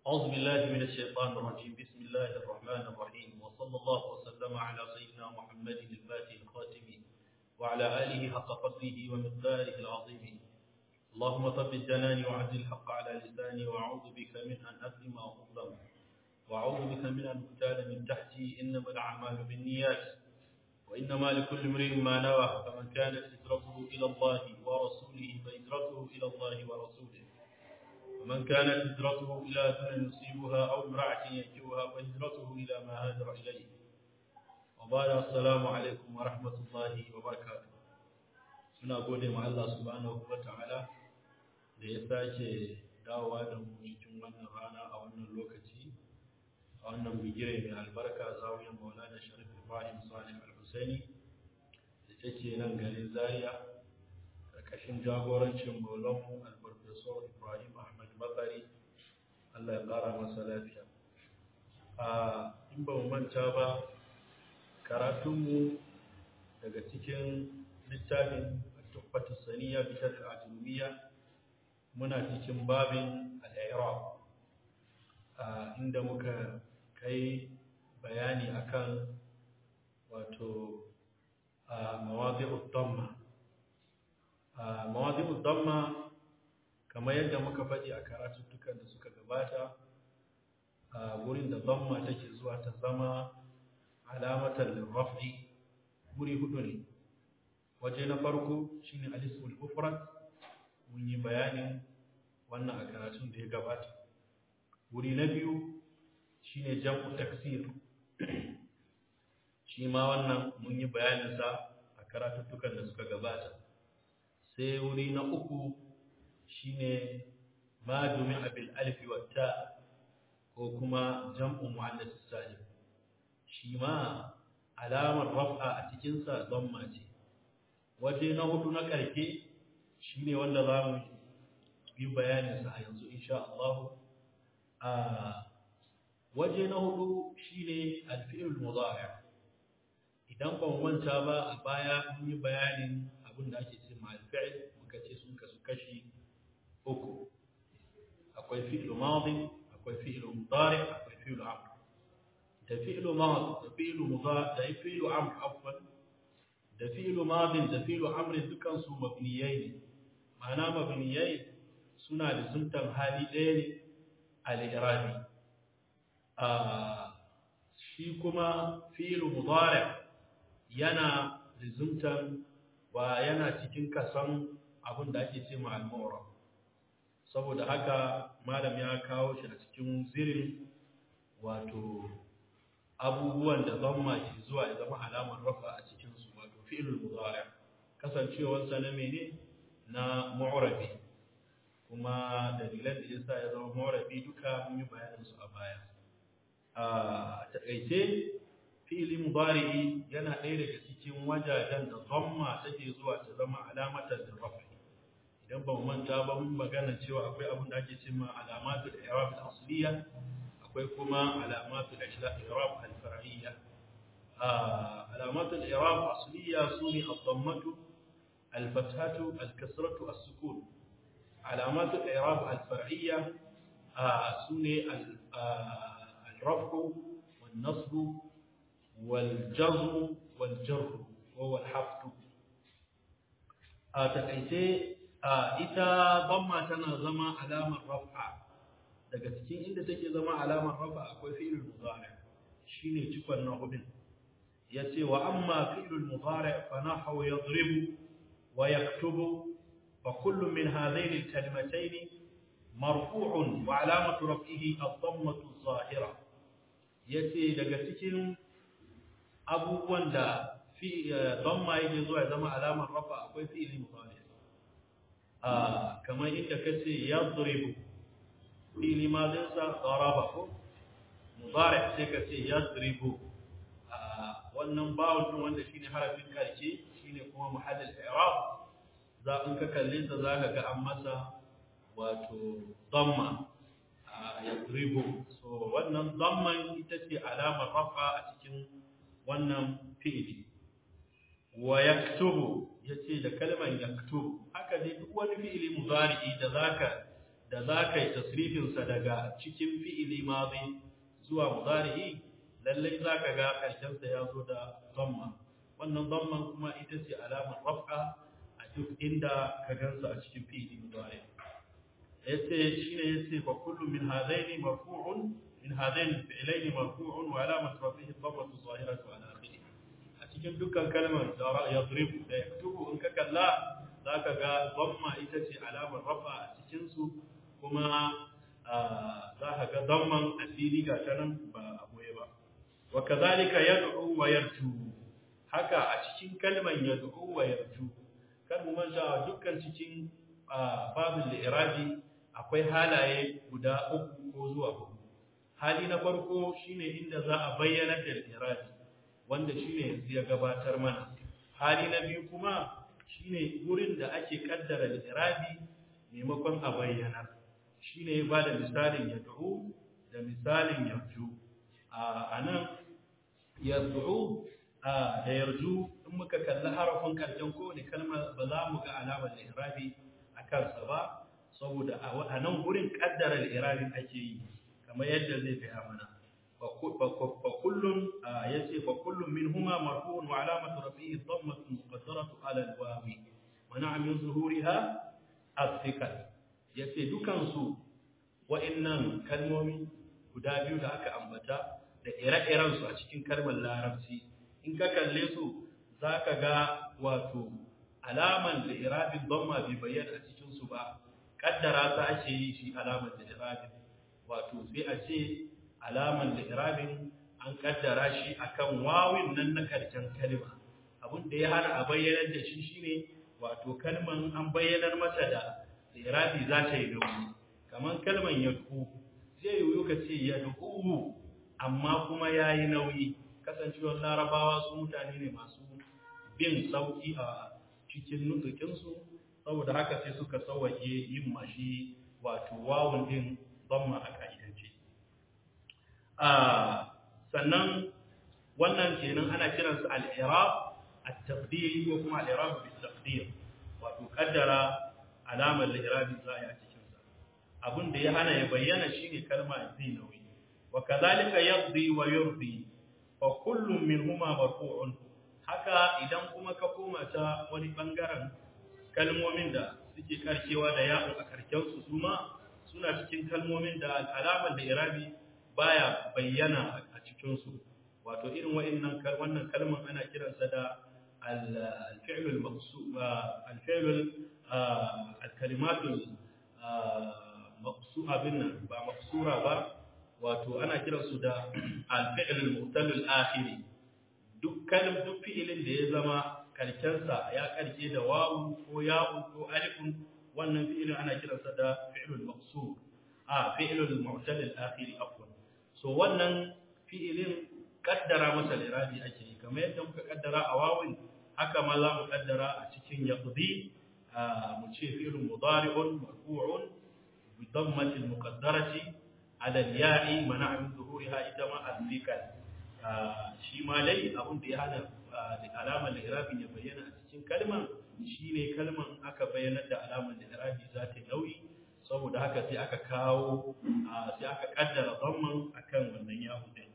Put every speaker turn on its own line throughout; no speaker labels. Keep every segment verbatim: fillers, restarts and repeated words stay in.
أعوذ بالله من الشيطان الرجيم. بسم الله الرحمن الرحيم، وصلى الله وسلم على سيدنا محمد الفاتح الخاتم وعلى آله حق قدره ومقداره العظيم. اللهم ثبت جناني وعدل الحق على لساني، وأعوذ بك من أن أظلم أو أظلم، وأعوذ بك من أن أغتال من تحتي. إنما الأعمال بالنيات وإنما لكل امرئ ما نوى، فمن كانت هجرته إلى الله ورسوله فهجرته إلى الله ورسوله، ومن كانت هجرته إلى دنيا يصيبها أو امرأة ينكحها فهجرته إلى ما هاجر إليه. وبعد، السلام عليكم ورحمة الله وبركاته. Muna gode ma Allah subhanahu wa ta'ala da ya sake dawowa da mu cikin wannan rana a wannan lokaci, a wannan bigire mai albarka, zawiyar Maulana Sharif Ibrahim Salih Al-Husaini da take nan garin Zaria, karkashin jagorancin Maulanmu Al-Professor Ibrahim Ahmad Bakari, Allah ya ƙara masa lafiya. A in ba mu manta ba, karatunmu daga cikin littafin Tuhfatu Saniya bi Sharh al-Ajrumiyya muna cikin babin al-i'rab, inda muka kai bayani akan wato mawadi'ud damma. Mawadi'ud damma kamar yadda muka faɗi a karatuttukan da suka gabata, wurin da damma take zuwa ta zama alamatan lirraf'i guri hudu ne. Waje na farko shine al-ismul mufrad, mun yi bayanin wannan a karatun da ya gabata. Wuri na biyu shine jam'u taksir, shi ma wannan mun yi bayanin sa a karatuttukan da suka gabata. Sai wuri na uku shine ma jumi'a bil alif wa ta, ko kuma jam'u muannas salim, shi ma alamar raf'a a cikin sa dhamma ce. Waje na hudu na karke shine wanda za mu yi bayanin sa a yanzu insha Allah. a waje na hudu shine al-fi'l mudari'. Idan ba mu manta ba, a baya mun yi bayanin abin da ake cewa al-fi'l, muka ce sun kasu kashi uku. Akwai fi'l madi, akwai fi'l mudari', akwai fi'l amr. Da fi'l madi da fi'l mudari' da fi'l amr afwan da fi'l madi da fi'l amr dukan su mabniyai ne. Ma'ana mabniyai suna da zuntan hali ɗaya ne al-i'rabi. a shi kuma fi'l mudari' yana da zuntan wa yana cikin kasan abin da ake cewa al-mu'rab. Saboda haka malam ya kawo shi a cikin zirin wato abubuwan da zamma ke zuwa ya zama alamar rafa a cikin su, wato fi'lul mudari', kasancewar sa na mene na mu'rabi, kuma dalilan da yasa ya zama mu'rabi duka mun yi bayanin su a baya. a takaice fi'li mudari yana ɗaya daga cikin wajajen da zamma take zuwa ta zama alamatan rafa. Idan ba mu manta ba, mun magana cewa akwai abin da ake cewa alamatul i'rab al-asliya, akwai kuma alamatul i'rab al-far'iyya. alamatul i'rab al-asliya sune ad-dammatu, al-fathatu, al-kasratu, as-sukun. alamatul i'rab al-far'iyya sune al-raf'u wan-nasbu wal-jazmu wal-jarru wa wal-haftu. a takaice ita damma tana zama alamar raf'a. Daga cikin inda take zama alamar raf'a akwai fi'lul mudari', shine cikon na hudin. Yace wa amma fi'lul mudari' fa nahwu yadribu wa yaktubu, fa kullu min hadhaini al-kalimatayn marfu'un wa alamatu raf'ihi ad-dammatu adh-dhahira. Yace daga cikin abubuwan da fi damma yake zuwa zama alamar raf'a akwai fi'lul mudari'. آه كما يتكسي يضرب في لماذا ضربه مضارع سيكسي يضرب. آه والنباو wanda shine harafin karshe shine kuma muhallil i'rab, za in ka kalle sa zaka ga an masa wato damma yadribu. so wannan damman ita ce alamar rafa a cikin wannan fi'ili. wa yaktubu yace da kalman yaktubu, haka dai duk wani fi'ili mudari'i da zaka da za ka yi tasrifinsa daga cikin fi'ili madi zuwa mudari'i lallai za ka ga ƙarshensa ya zo da zamma. Wannan zamman kuma ita ce alamar raf'a a duk inda ka gansa a cikin fi'ili mudari. yace shine yace fa kullu min hadaini marfu'un min hadaini fi'laini marfu'un wa alamatu rafihi dhammatu zahiratu ala akhirih. A cikin dukkan kalmar da yadribu da yaktubu in ka kalla zaka ga dhamma ita ce alamar rafa a cikin su kuma zaka ga dhamman asiri ga tanan ba a boye ba. Wa kadhalika yad'u wa yarju, haka a cikin kalmar yad'u wa yarju kar mu manta dukkan cikin babul li'irabi akwai halaye guda uku ko zuwa huɗu. Hali na farko shine inda za a bayyana da li'irabi wanda shine yanzu ya gabatar mana. Hali na biyu kuma shine wurin da ake kaddara li'irabi maimakon a bayyana, shine ya bada misalin yad'u da misalin yarju. a nan yad'u da yarju in muka kalli harafin karshen kowane kalma ba za mu ga alamar li'irabi a kansa ba, saboda a nan gurin kaddara al-irabin ake yi kamar yadda zai gaya mana. fa kullun yace fa kullun minhuma marfu'un wa alamatu rafihi dhammatu muqaddaratu ala al-wawi wa na'a min zuhuriha as-sikal. yace dukan su wa'annan kalmomi guda biyu da aka ambata da ire-iren su a cikin kalmar larabci in ka kalle su zaka ga wato alaman da irabin dhamma bai bayyana a cikin su ba, kaddara ta ake yi shi alaman da irabin, wato sai a ce alaman da irabin an kaddara shi akan wawin nan na karshen kalma. Abin da ya hana a bayyanar da shi shine wato kalman an bayyanar mata da irabi za ta yi nauyi, kamar kalman yad'u zai yiwu ka ce yad'u amma kuma yayi nauyi, kasancewar larabawa su mutane ne masu bin sauki a cikin nutukinsu, saboda haka sai suka sauwaƙe yin mashi wato wawun din dhamma a ka'idance. Sannan wannan kenan ana kiransa al-i'rab at-taqdir ko kuma al-i'rab bit-taqdir, wato kaddara alamar al-i'rabi zai a cikin sa. Abin da ya hana ya bayyana shine kalma zai nauyi. Wa kadhalika yaqdi wa yurdi fa kullun minhuma marfu'un. Haka idan kuma ka koma ta wani bangaren kalmomin da suke karkewa da ya'u a karkensu su ma suna cikin kalmomin da alamar da irabi baya bayyana a cikinsu, wato irin wa'annan wannan kalman ana kiransa da al-fi'l al-maqsur al-fi'l al-kalimat al-maqsura binna ba maqsura ba, wato ana kiransu da al-fi'l al-mu'tal al-akhiri. duk kalm duk fi'ilin da ya zama karkensa ya karke da wawu ko ya'u ko alifun, wannan fi'ilin ana kiransa da fi'lul maqsur a fi'lul mu'tal al-akhir afwan. So wannan fi'ilin kaddara masa lirabi ake yi kamar yadda muka kaddara a wawin, haka ma za mu kaddara a cikin yaqdi mu ce fi'lun mudari'un marfu'un bi dhammati al-muqaddarati ala al-ya'i mana'a min zuhuriha ita ma al-thikal. shi ma dai abin da ya hana da alamar li'irabin ya bayyana a cikin kalman shine kalman aka bayyanar da alamar li'irabi za ta nauyi, saboda haka sai aka kawo sai aka kaddara dhamman akan wannan yahu din.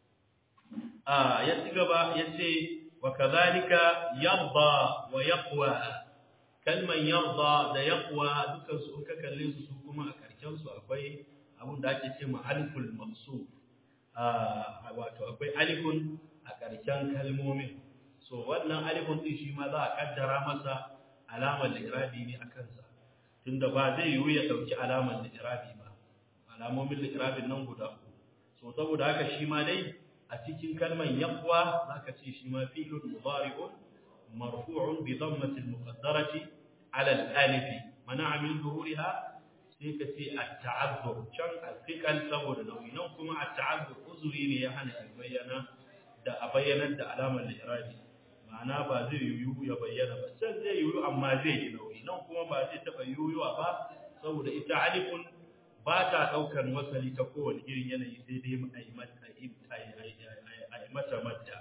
ya ci gaba yace wa kadhalika yarda wa yaqwa. kalman yarda da yaqwa dukan su in ka kalle su su kuma a karken su akwai abin da ake cewa aliful maqsur, wato akwai alifun a ƙarshen kalmomin. So wannan alifun din shi ma za a kaddara masa alamar li'irabi ne a kansa, tunda ba zai yiwu ya dauki alamar li'irabi ba, alamomin li'irabin nan guda uku. So saboda haka shi ma dai a cikin kalmar yaqwa zaka ce shi ma fi'lun mudari'un marfu'un bi dhammati al-muqaddarati 'ala al-alif mana'a min zuhuriha, sai ka ce at-ta'azzur can al-thiqal saboda nauyi, nan kuma at-ta'azzur uzuri ne ya hana bayyana da a bayyanar da alamar li'irabi, ma'ana ba zai yiwu ya bayyana ba, can zai yiwu amma zai yi nauyi, nan kuma ba zai taɓa yiwuwa ba saboda ita alifun ba ta ɗaukar wasali ta kowane irin yanayi, sai dai a yi mata madda.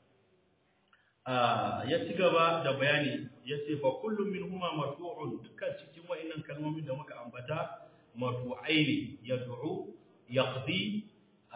ya ci gaba da bayani ya ce fa kullum min huma marfu'un, dukkan cikin wa'annan kalmomin da muka ambata marfu'aini yad'u yaqdi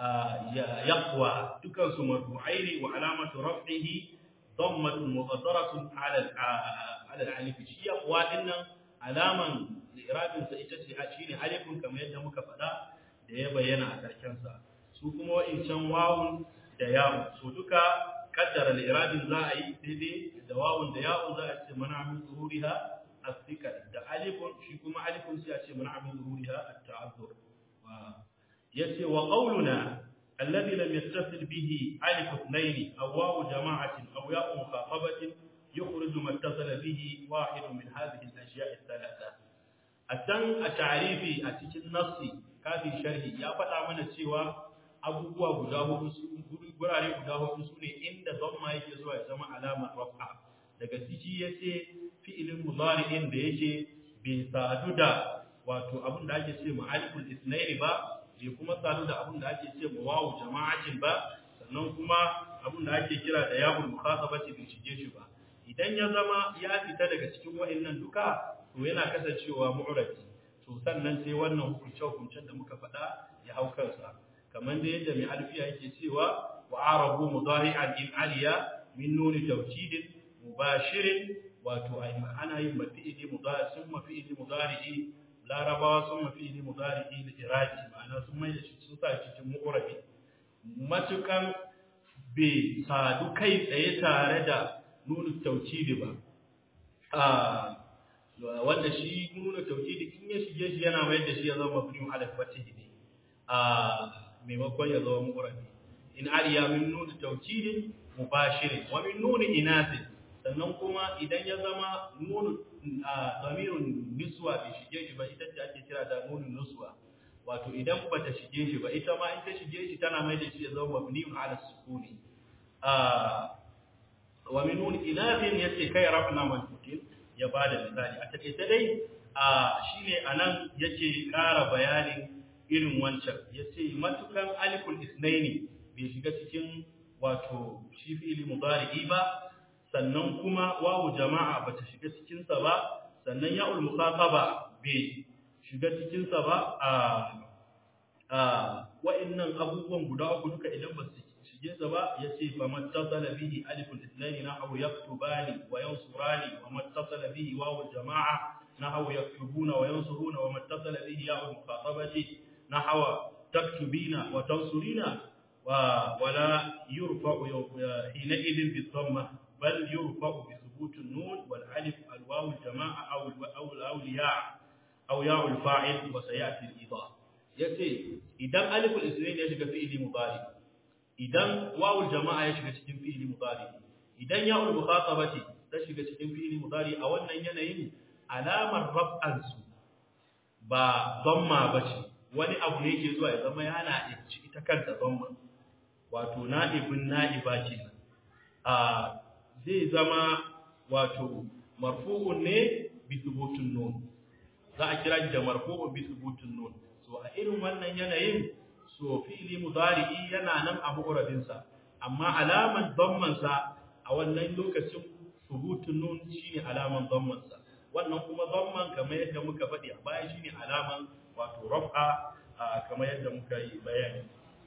yaqwa dukan su marfu'aini wa alamatu raf'ihi dammatun muqaddaratun ala ala al-alif shi yaqwa dinnan alaman irabin sa ita ce shine alifun kamar yadda muka faɗa da ya bayyana a karken sa su kuma wa'incan wawun da ya'un su duka kaddara al-irabin za a yi daidai da wawun da ya'un za a ce mana min zuhuriha as-sikar da alifun shi kuma alifun sai a ce mana min zuhuriha at-ta'azzur wa yace wa qawluna alladhi lam yattasil bihi alif ithnayn aw wawu jama'atin aw ya'u mukhatabatin yukhrij ma ittasala bihi wahid min hadhihi al-ashya' ath-thalatha atan at-ta'rifi a cikin nassi kafin sharhi ya faɗa mana cewa abubuwa guda hudu gurare guda hudu sune inda dhamma yake zuwa ya zama alamar raf'a daga ciki yace fi'ilin mudari'in da yake bai sadu da wato abin da ake ce ma'aliful ithnayn ba bai kuma sadu da abin da ake ce wawu jama'atin ba sannan kuma abin da ake kira da ya'ul mukhatabati bai shige shi ba idan ya zama ya fita daga cikin wa'annan duka to yana kasancewa mu'rabi to sannan sai wannan hukunce hukuncen da muka faɗa ya hau kansa kamar da yadda mai alfiya yake cewa wa arabu mudari'an in aliya min nuni tawkidin mubashirin wato ana yin mafi'ili mudari sun mafi'ili mudari'i larabawa sun mafi'ili mudari'i da iradi ma'ana sun mai da shi sun sa cikin mu'rabi matukan bai sadu kai tsaye tare da nuni tawkidi ba a wanda shi nuni tawkidi in ya shige shi yana mai da shi ya zama mabniun ala fatihi ne a maimakon ya zama mu'rabi in aliya min nuni tawkidin mubashirin wa min nuni inasin sannan kuma idan ya zama nunu zamirun niswa bai shige shi ba ita ce ake kira da nunun niswa wato idan ba ta shige shi ba ita ma in ta shige shi tana mai da shi ya zama mabniun ala sukuni wa min nuni inasin yace kai rafna mantukin ya bada misali a take ta dai shine anan yake ƙara bayanin irin wancan yace matukan aliful isnaini bai shiga cikin wato shi fi'ili mudari'i ba sannan kuma wawu jama'a bata shiga cikin sa ba sannan ya'ul muqataba bai shiga cikin sa ba a a wa'annan abubuwan guda uku duka idan ba su shige sa ba yace fa mattasala bihi aliful ithnain nahwu yaktubani wa yansurani wa mattasala bihi wawu jama'a nahwu yaktubuna wa yansuruna wa mattasala bihi ya'ul muqatabati nahwa taktubina wa tansurina wa wala yurfa'u حينئذ بالضمه بل يرفع بثبوت النون والالف الواو الجماعه او او او الياء او ياء الفاعل وسياتي الايضاح yace idan aliful isnain ya shiga fi'ili mudari idan wawul jama'a ya shiga cikin fi'ili mudari idan ya'ul mukhatabati ta shiga cikin fi'ili mudari a wannan yanayin alamar raf'an su ba dhamma bace wani abu ne yake zuwa ya zama yana ita kanta dhamma wato na'ibun na'iba kenan a zai zama wato marfu'un ne bi thubutun nun za a kira shi da marfu'un bi thubutun nun so a irin wannan yanayin so fi'li mudari'i yana nan a mu'rabin sa amma alaman dhamman sa a wannan lokacin thubutun nun shine alaman dhamman sa wannan kuma dhamman kamar yadda muka faɗi a baya shine alaman wato raf'a kamar yadda muka yi bayani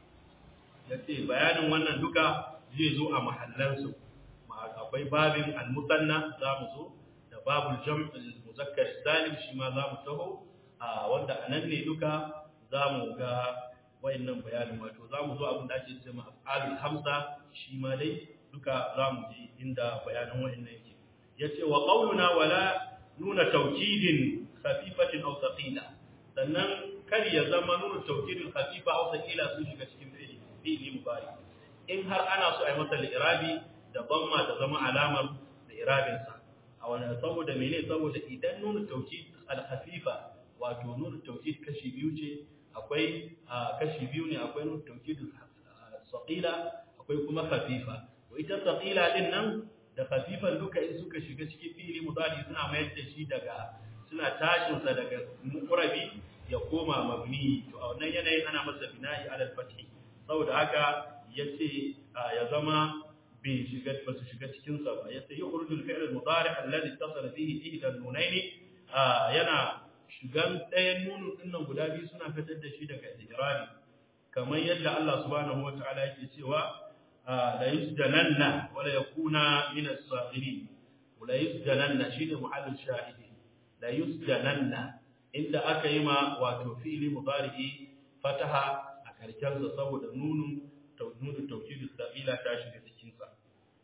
yace bayanin wannan duka zai zo a mahallansu akwai babin al-musanna zamu zo da babul jam' al-muzakkar salim shi ma zamu taho wanda anan ne duka zamu ga wayannan bayanin wato zamu zo abin da ake cewa af'alul hamsa shi ma dai duka zamu ji inda bayanin wayannan yake yace wa qawluna wala nuna tawkidin khafifatin aw thaqila sannan kar ya zama nuna tawkidin khafifa aw thaqila su shiga cikin fi'li mudari in har ana so ai masa al-irabi da dhamma da zama alamar da irabin sa a wannan saboda mene saboda idan nunu tawkid al-khafifa wato nunu tawkid kashi biyu ce akwai kashi biyu ne akwai nunu tawkid saqila akwai kuma khafifa to ita saqila din nan da khafifan duka in suka shiga cikin fi'li mudari suna mayar da shi daga suna tashin sa daga muqrabi ya koma mabni to a wannan yanayin ana masa bina'i ala al-fath saboda haka yace ya zama bai shiga ba su shiga cikin sa ba yace yukhrujul fi'l al-mudari' alladhi ittasala bihi ihda an-nunayn yana shigan ɗayan nunun dinnan guda biyu suna fitar da shi daga irabi kamar yadda Allah subhanahu wataala yake cewa la yusjananna wala yakuna min as-sa'irin wala yusjananna shine muhallin shahidi la yusjananna inda aka yi ma wato fi'li mudari fataha a karken sa saboda nunun tawkid tawkid sabila ta shiga cikin sa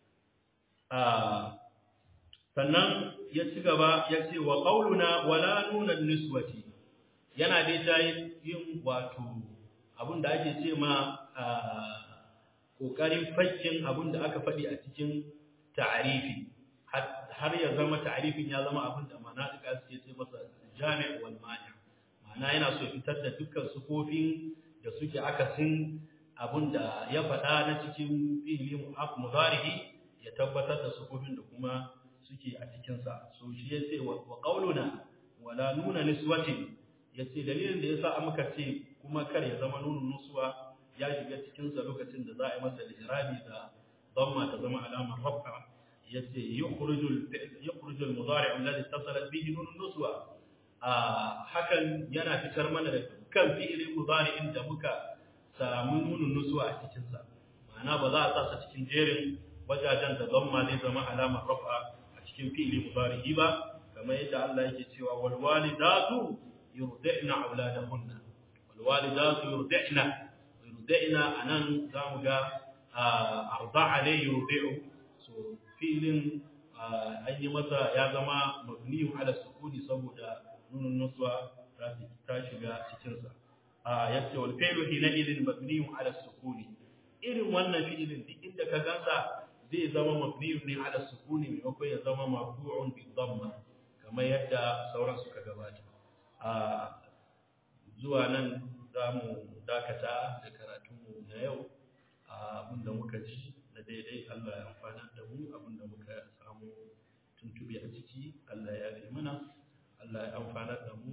sannan ya ci gaba ya ce wa qauluna wala nunan niswati yana dai ta yin wato abinda ake ce ma kokarin fakkin abinda aka faɗi a cikin ta'arifi har ya zama ta'arifin ya zama abinda manaqika suke ce masa jami' wal mani' ma'ana yana so fitar da dukkan sufofin da suke akasin abinda ya faɗa na cikin fi'li mudari ya tabbatar da sufofin da kuma suke a cikinsa so shi ya ce wa ƙaununa wala nuna niswatin ya ce dalilin da ya sa muka ce kuma kar ya zama nunin nusuwa ya shiga cikinsa lokacin da za a yi masa lirabi da zamma ta zama alamar rafa ya ce yukhrujul mudari alladhi ittasalat bihi nunun nuswa a hakan yana fitar mana da dukkan fi'ilin mudari inda muka samu nunin nusuwa a cikinsa ma'ana ba za a sa sa cikin jerin wajajen da zamma zai zama alamar rafa cikin fi'li mudari'i ba kamar yadda Allah yake cewa wal walidatu yurdi'na auladahunna wal walidatu yurdi'na yurdi'na anan zamu ga arda'a ne yurdi'u so fi'lin ayi masa ya zama mabni ala sukuni saboda nunun nuswa ta shiga cikin sa yace wal fi'lu hina idin mabni ala sukuni irin wannan fi'lin duk inda ka gansa zai zama mabniyun ne ala sukuni maimakon ya zama marfu'un bi dhamma kamar yadda sauran suka gabata a zuwa nan zamu dakata da karatunmu na yau abinda muka ji da daidai Allah ya amfana da mu abinda muka samu tuntubi a ciki Allah ya yi mana Allah ya amfana da mu